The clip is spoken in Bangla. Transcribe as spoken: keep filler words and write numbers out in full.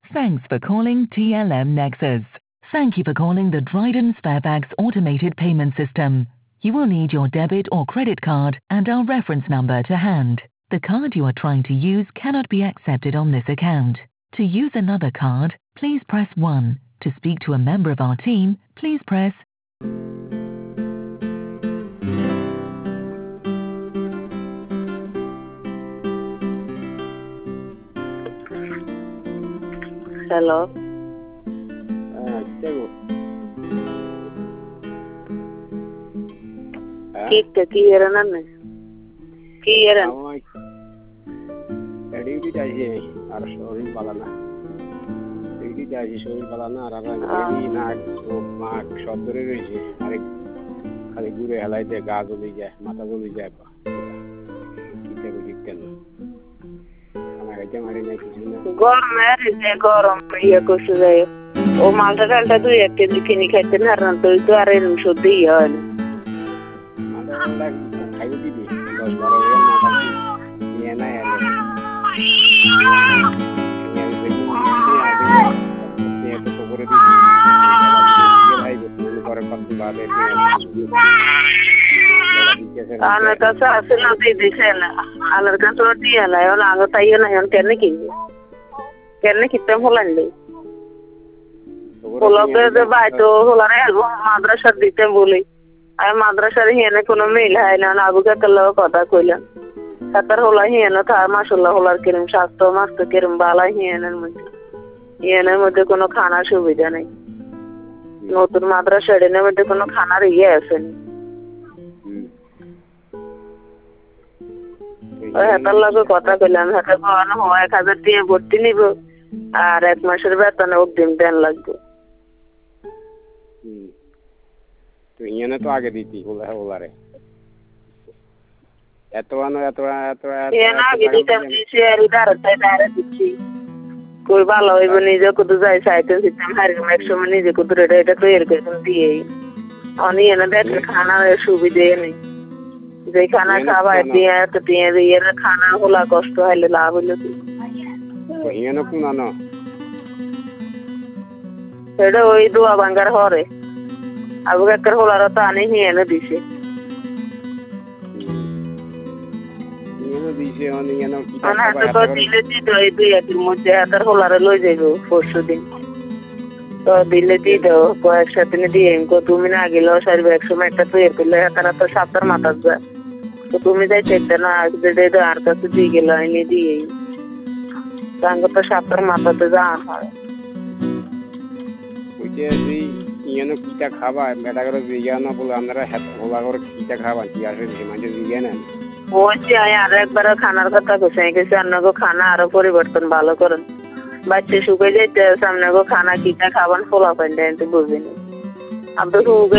Thanks for calling T L M Nexus. Thank you for calling the Dryden Sparebags automated payment system. You will need your debit or credit card and our reference number to hand. The card you are trying to use cannot be accepted on this account. To use another card, please press one. To speak to a member of our team, please press Hello. Ah, Tiago. Kita kira nana. Kira. Awak. Tadi itu jadi harus orang balana. Tadi jadi orang balana orang jadi nak mak shopper itu hari hari guru halai deh gazu bija mata guru bija apa. Kita begitu. Anak aja mari naik sini. Gor mere gorom iya kusudah. O malta kalta tu ya kendi kini kaitan haran tu itu arin sudi ya. Ada lagi kayu di sini. Bos baru yang mata sih. Ini enak ya. Ini ini itu pokoknya di sini. Dia itu dulu korek pasti bade itu. Anak kasa asal nanti di sana. Anak kan tuh dia lah. Orang anggap tayo na yang kene kini. Kene kita holan deh. Hola ke baito hola re madrasa dite boli. Ay madrasa ri hene kono mil hai na abu ka kallo kota koilan. Satar hola hene tha mashallah hola kirim shasto mast kirim bala hene mudhe. Hene mudhe kono khana সুবিধা নাই. নতুন মাদ্রাসা এর মধ্যে কোনো খানার ইয়ে আছে না। ওই হাতার লগে কথা কইলাম হাতে কোন হয় এক হাজার টাকা ভর্তি নিব আর এক মাসের বেতন অগ্রিম দেন লাগবে। হুম তো ইয়ানে তো আগে দিতি বলে ওলারে এত আনো এত এত ইয়ানে আগে দিতাম দিছি আর উদার তাই দাঁড়া দিচ্ছি কই ভালো হইব নিজে কত যাই চাইতে দিতাম হারিয়ে এক সময় নিজে কত রেটা এটা তো এর করে দিয়ে অনি এনে দেখ খানা সুবিধে নেই যে খানা খাওয়া দিয়ে তো দিয়ে দিয়ে খানা হলা কষ্ট হইলে লাভ হইলো কি ইয়ানে কোন আনো এটা ওই দোয়া ভাঙ্গার হরে আবু কাকার হলার তো আনি হিয়ানে দিছে ইয়ানে দিছে অনি ইয়ানে কি না তো দিলে দিত এই দুই এর মধ্যে হাতার হলারে লই যাইব পরশু দিন তো দিলে দিত কয়েক সাত দিনে দিয়ে কো তুমি না গেল সারবে একশো একটা তো এর করলে হাতারা তো সাতটার মাথা যা তো তুমি যাই চেকতে না আজকে দে তো আর কাছে দিয়ে গেল এনে দিয়ে তাঙ্গ তো সাতটার মাথাতে যা হয় ওইটা যে ইয়ানো কিটা খাবা বেটা করে জিজ্ঞানো বলে আমরা হোলা করে কিটা খাবা কি আসে মানে জিজ্ঞানা বলছি আর একবার খানার কথা কইছে গেছে আপনাকে খানা আরো পরিবর্তন ভালো করেন বাচ্চা শুকে যাইতে সামনে গো খানা কিটা খাবান ফোলা পাইন দেন তো বুঝিনি আপনি